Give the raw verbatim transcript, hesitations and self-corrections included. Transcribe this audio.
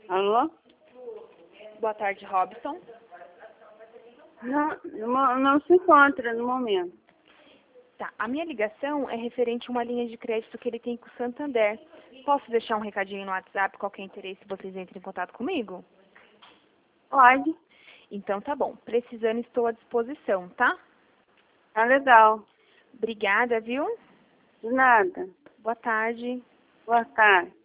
Alô? Boa tarde, Robson. Não, não, não se encontra no momento. Tá, a minha ligação é referente a uma linha de crédito que ele tem com o Santander. Posso deixar um recadinho no WhatsApp, qualquer interesse, vocês entrem em contato comigo? Pode. Então tá bom. Precisando, estou à disposição, tá? Tá legal. Obrigada, viu? De nada. Boa tarde. Boa tarde.